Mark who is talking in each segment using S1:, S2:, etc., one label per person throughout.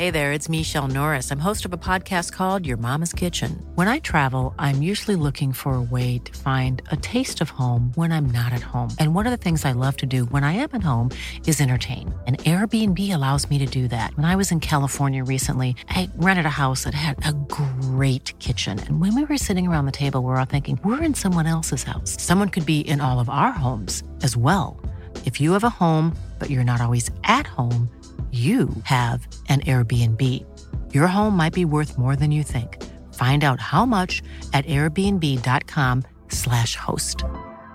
S1: Hey there, it's Michelle Norris. I'm host of a podcast called Your Mama's Kitchen. When I travel, I'm usually looking for a way to find a taste of home when I'm not at home. And one of the things I love to do when I am at home is entertain. And Airbnb allows me to do that. When I was in California recently, I rented a house that had a great kitchen. And when we were sitting around the table, we were all thinking, we're in someone else's house. Someone could be in all of our homes as well. If you have a home, but you're not always at home, you have an Airbnb. Your home might be worth more than you think. Find out how much at airbnb.com/host.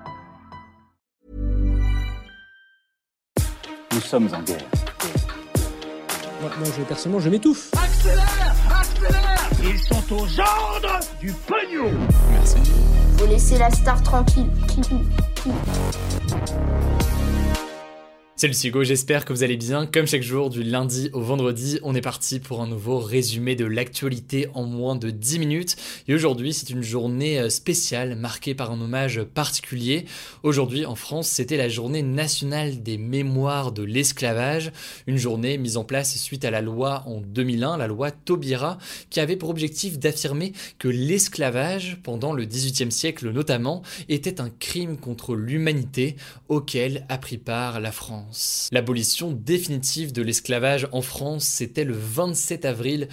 S2: Nous sommes en guerre.
S3: Moi, personnellement, je m'étouffe.
S4: Accélère! Accélère! Ils sont aux ordres du pognon!
S2: Merci.
S5: Faut laisser la star tranquille.
S6: Salut, c'est Hugo, j'espère que vous allez bien. Comme chaque jour, du lundi au vendredi, on est parti pour un nouveau résumé de l'actualité en moins de 10 minutes. Et aujourd'hui, c'est une journée spéciale, marquée par un hommage particulier. Aujourd'hui, en France, c'était la journée nationale des mémoires de l'esclavage. Une journée mise en place suite à la loi en 2001, la loi Taubira, qui avait pour objectif d'affirmer que l'esclavage, pendant le XVIIIe siècle notamment, était un crime contre l'humanité auquel a pris part la France. L'abolition définitive de l'esclavage en France, c'était le 27 avril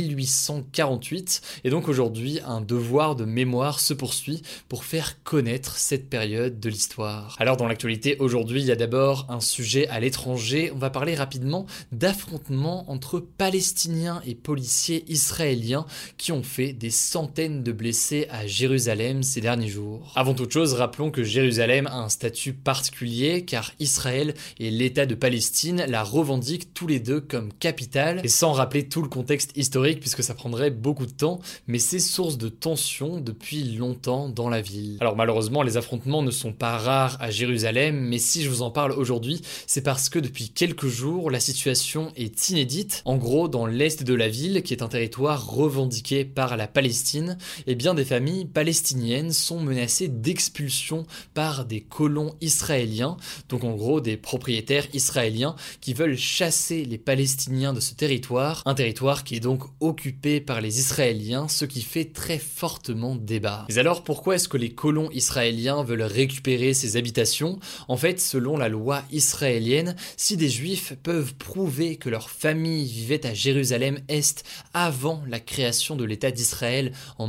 S6: 1848, et donc aujourd'hui, un devoir de mémoire se poursuit pour faire connaître cette période de l'histoire. Alors dans l'actualité aujourd'hui, il y a d'abord un sujet à l'étranger. On va parler rapidement d'affrontements entre Palestiniens et policiers israéliens qui ont fait des centaines de blessés à Jérusalem ces derniers jours. Avant toute chose, rappelons que Jérusalem a un statut particulier car Israël et l'État de Palestine la revendiquent tous les deux comme capitale, et sans rappeler tout le contexte historique puisque ça prendrait beaucoup de temps, mais c'est source de tensions depuis longtemps dans la ville. Alors malheureusement, les affrontements ne sont pas rares à Jérusalem, mais si je vous en parle aujourd'hui, c'est parce que depuis quelques jours, la situation est inédite. En gros, dans l'est de la ville, qui est un territoire revendiqué par la Palestine, eh bien des familles palestiniennes sont menacées d'expulsion par des colons israéliens, donc en gros des propriétaires israéliens qui veulent chasser les Palestiniens de ce territoire, un territoire qui est donc occupé par les Israéliens, ce qui fait très fortement débat. Mais alors pourquoi est-ce que les colons israéliens veulent récupérer ces habitations ? En fait, selon la loi israélienne, si des Juifs peuvent prouver que leur famille vivait à Jérusalem-Est avant la création de l'État d'Israël en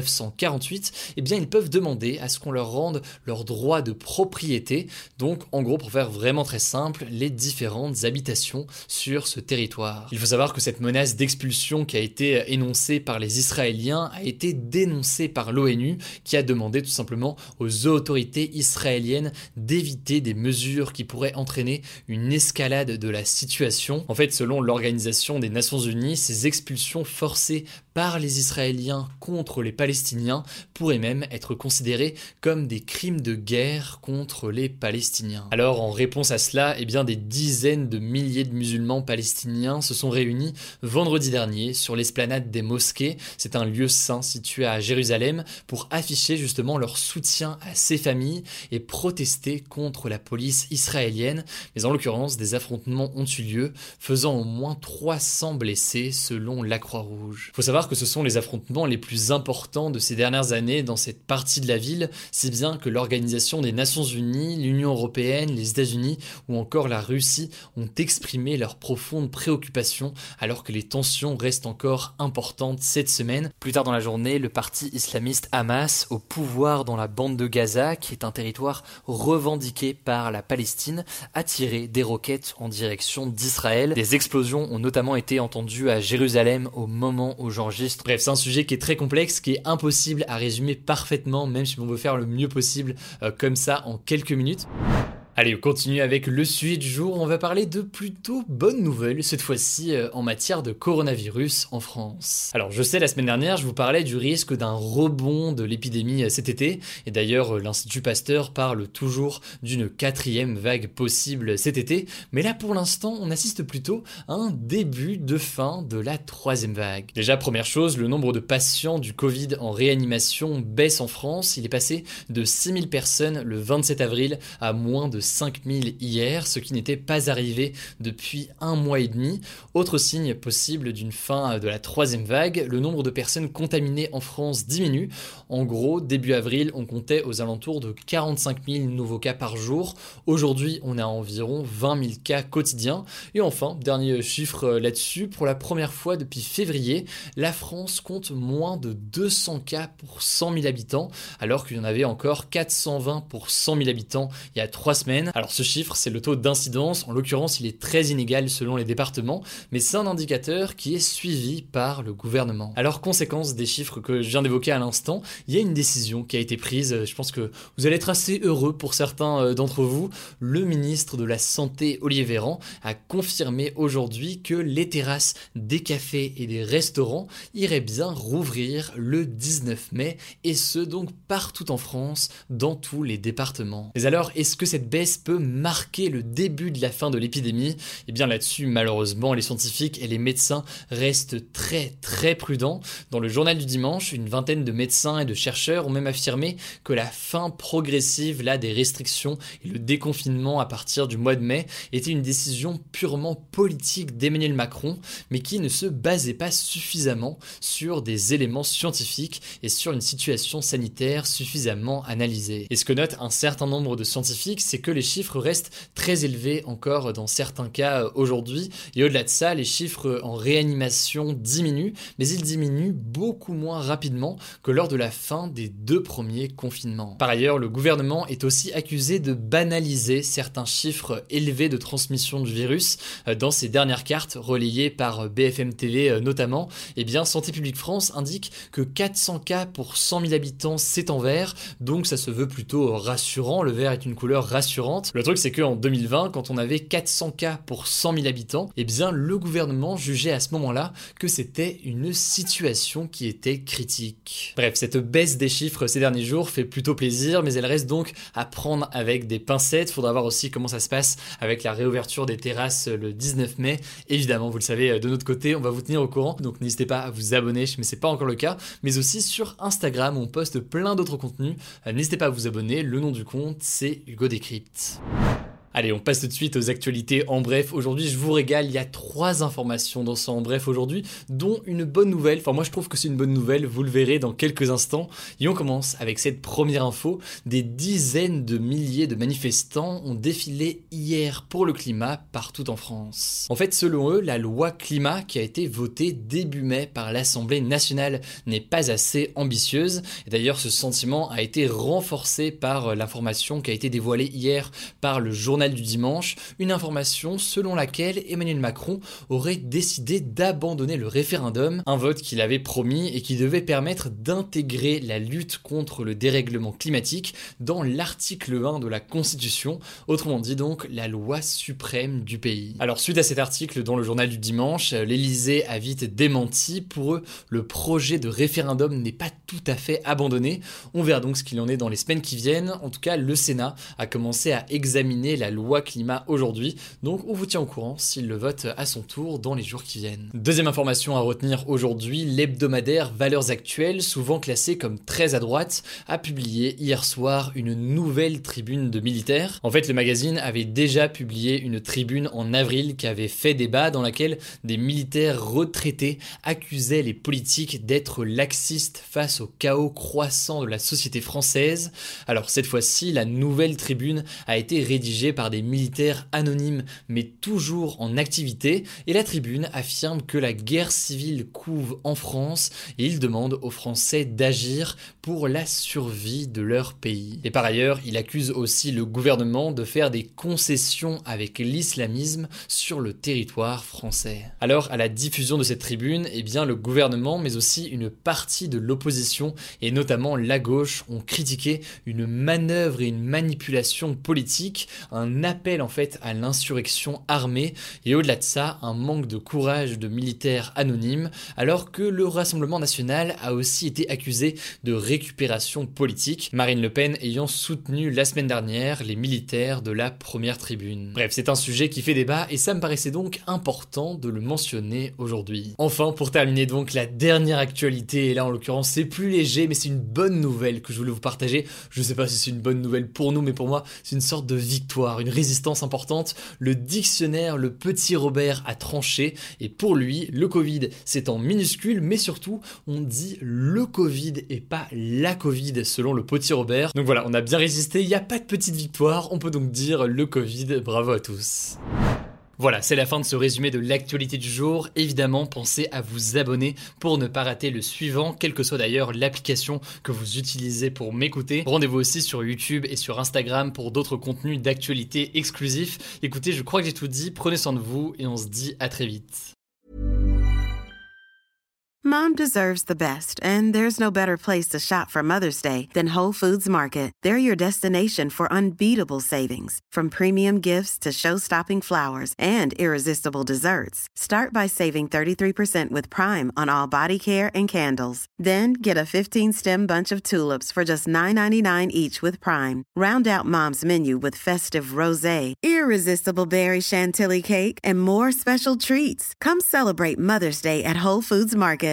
S6: 1948, eh bien ils peuvent demander à ce qu'on leur rende leur droit de propriété, donc en gros pour faire vraiment très simple, les différentes habitations sur ce territoire. Il faut savoir que cette menace d'expulsion qui a été énoncée par les Israéliens a été dénoncée par l'ONU qui a demandé tout simplement aux autorités israéliennes d'éviter des mesures qui pourraient entraîner une escalade de la situation. En fait, selon l'Organisation des Nations Unies, ces expulsions forcées par les Israéliens contre les Palestiniens pourraient même être considérées comme des crimes de guerre contre les Palestiniens. Alors en réponse à cela, eh bien des dizaines de milliers de musulmans palestiniens se sont réunis vendredi dernier sur l'esplanade des mosquées. C'est un lieu saint situé à Jérusalem pour afficher justement leur soutien à ces familles et protester contre la police israélienne. Mais en l'occurrence, des affrontements ont eu lieu, faisant au moins 300 blessés selon la Croix-Rouge. Faut savoir que ce sont les affrontements les plus importants de ces dernières années dans cette partie de la ville, si bien que l'Organisation des Nations Unies, l'Union Européenne, les États-Unis ou encore la Russie ont exprimé leur profonde préoccupation alors que les tensions restent encore importantes cette semaine. Plus tard dans la journée, le parti islamiste Hamas, au pouvoir dans la bande de Gaza, qui est un territoire revendiqué par la Palestine, a tiré des roquettes en direction d'Israël. Des explosions ont notamment été entendues à Jérusalem au moment où j'enregistre. Bref, c'est un sujet qui est très complexe, qui est impossible à résumer parfaitement, même si on veut faire le mieux possible comme ça en quelques minutes. Allez, on continue avec le sujet du jour. On va parler de plutôt bonnes nouvelles, cette fois-ci en matière de coronavirus en France. Alors, je sais, la semaine dernière, je vous parlais du risque d'un rebond de l'épidémie cet été. Et d'ailleurs, l'Institut Pasteur parle toujours d'une 4e vague possible cet été. Mais là, pour l'instant, on assiste plutôt à un début de fin de la 3e vague. Déjà, première chose, le nombre de patients du Covid en réanimation baisse en France. Il est passé de 6000 personnes le 27 avril à moins de 5000 hier, ce qui n'était pas arrivé depuis 1 mois et demi. Autre signe possible d'une fin de la 3e vague, le nombre de personnes contaminées en France diminue. En gros, début avril, on comptait aux alentours de 45 000 nouveaux cas par jour. Aujourd'hui, on est à environ 20 000 cas quotidiens. Et enfin, dernier chiffre là-dessus, pour la première fois depuis février, la France compte moins de 200 cas pour 100 000 habitants, alors qu'il y en avait encore 420 pour 100 000 habitants il y a 3 semaines. Alors ce chiffre, c'est le taux d'incidence. En l'occurrence, il est très inégal selon les départements, mais c'est un indicateur qui est suivi par le gouvernement. Alors, conséquence des chiffres que je viens d'évoquer à l'instant, il y a une décision qui a été prise. Je pense que vous allez être assez heureux pour certains d'entre vous. Le ministre de la Santé, Olivier Véran, a confirmé aujourd'hui que les terrasses des cafés et des restaurants iraient bien rouvrir le 19 mai, et ce donc partout en France, dans tous les départements. Mais alors, est-ce que cette baisse peut marquer le début de la fin de l'épidémie ? Eh bien là-dessus, malheureusement, les scientifiques et les médecins restent très prudents. Dans le journal du dimanche, une vingtaine de médecins et de chercheurs ont même affirmé que la fin progressive des restrictions et le déconfinement à partir du mois de mai était une décision purement politique d'Emmanuel Macron, mais qui ne se basait pas suffisamment sur des éléments scientifiques et sur une situation sanitaire suffisamment analysée. Et ce que note un certain nombre de scientifiques, c'est que les chiffres restent très élevés encore dans certains cas aujourd'hui, et au-delà de ça, les chiffres en réanimation diminuent, mais ils diminuent beaucoup moins rapidement que lors de la fin des 2 premiers confinements. Par ailleurs, le gouvernement est aussi accusé de banaliser certains chiffres élevés de transmission du virus. Dans ses dernières cartes, relayées par BFM TV notamment, eh bien, Santé publique France indique que 400 cas pour 100 000 habitants, c'est en vert, donc ça se veut plutôt rassurant, le vert est une couleur rassurante. Le truc, c'est qu'en 2020, quand on avait 400 cas pour 100 000 habitants, eh bien, le gouvernement jugeait à ce moment-là que c'était une situation qui était critique. Bref, cette baisse des chiffres ces derniers jours fait plutôt plaisir, mais elle reste donc à prendre avec des pincettes. Faudra voir aussi comment ça se passe avec la réouverture des terrasses le 19 mai. Évidemment, vous le savez, de notre côté, on va vous tenir au courant, donc n'hésitez pas à vous abonner, mais c'est pas encore le cas, mais aussi sur Instagram, on poste plein d'autres contenus. N'hésitez pas à vous abonner, le nom du compte, c'est Hugo Décrypte. Allez, on passe tout de suite aux actualités en bref. Aujourd'hui, je vous régale, il y a 3 informations dans ce en bref aujourd'hui, dont une bonne nouvelle. Enfin, moi je trouve que c'est une bonne nouvelle, vous le verrez dans quelques instants. Et on commence avec cette première info. Des dizaines de milliers de manifestants ont défilé hier pour le climat partout en France. En fait, selon eux, la loi climat qui a été votée début mai par l'Assemblée nationale n'est pas assez ambitieuse. Et d'ailleurs, ce sentiment a été renforcé par l'information qui a été dévoilée hier par le journal du dimanche, une information selon laquelle Emmanuel Macron aurait décidé d'abandonner le référendum, un vote qu'il avait promis et qui devait permettre d'intégrer la lutte contre le dérèglement climatique dans l'article 1 de la Constitution, autrement dit donc la loi suprême du pays. Alors suite à cet article dans le journal du dimanche, l'Élysée a vite démenti. Pour eux, le projet de référendum n'est pas tout à fait abandonné. On verra donc ce qu'il en est dans les semaines qui viennent. En tout cas, le Sénat a commencé à examiner la loi climat aujourd'hui, donc on vous tient au courant s'il le vote à son tour dans les jours qui viennent. Deuxième information à retenir aujourd'hui, l'hebdomadaire Valeurs Actuelles, souvent classé comme très à droite, a publié hier soir une nouvelle tribune de militaires. En fait, le magazine avait déjà publié une tribune en avril qui avait fait débat, dans laquelle des militaires retraités accusaient les politiques d'être laxistes face au chaos croissant de la société française. Alors cette fois-ci, la nouvelle tribune a été rédigée par des militaires anonymes mais toujours en activité, et la tribune affirme que la guerre civile couve en France et il demande aux Français d'agir pour la survie de leur pays. Et par ailleurs, il accuse aussi le gouvernement de faire des concessions avec l'islamisme sur le territoire français. Alors, à la diffusion de cette tribune, eh bien, le gouvernement mais aussi une partie de l'opposition et notamment la gauche ont critiqué une manœuvre et une manipulation politique, un un appel en fait à l'insurrection armée et au-delà de ça, un manque de courage de militaires anonymes, alors que le Rassemblement national a aussi été accusé de récupération politique, Marine Le Pen ayant soutenu la semaine dernière les militaires de la première tribune. Bref, c'est un sujet qui fait débat et ça me paraissait donc important de le mentionner aujourd'hui. Enfin, pour terminer donc la dernière actualité, et là en l'occurrence c'est plus léger mais c'est une bonne nouvelle que je voulais vous partager. Je sais pas si c'est une bonne nouvelle pour nous, mais pour moi c'est une sorte de victoire, une résistance importante. Le dictionnaire Le Petit Robert a tranché et pour lui le Covid c'est en minuscule, mais surtout on dit le Covid et pas la Covid selon le Petit Robert. Donc voilà, on a bien résisté, il n'y a pas de petite victoire, on peut donc dire le Covid, bravo à tous. Voilà, c'est la fin de ce résumé de l'actualité du jour. Évidemment, pensez à vous abonner pour ne pas rater le suivant, quelle que soit d'ailleurs l'application que vous utilisez pour m'écouter. Rendez-vous aussi sur YouTube et sur Instagram pour d'autres contenus d'actualité exclusifs. Écoutez, je crois que j'ai tout dit, prenez soin de vous et on se dit à très vite.
S2: Mom deserves the best, and there's no better place to shop for Mother's Day than Whole Foods Market. They're your destination for unbeatable savings, from premium gifts to show-stopping flowers and irresistible desserts. Start by saving 33% with Prime on all body care and candles. Then get a 15-stem bunch of tulips for just $9.99 each with Prime. Round out Mom's menu with festive rosé, irresistible berry chantilly cake, and more special treats. Come celebrate Mother's Day at Whole Foods Market.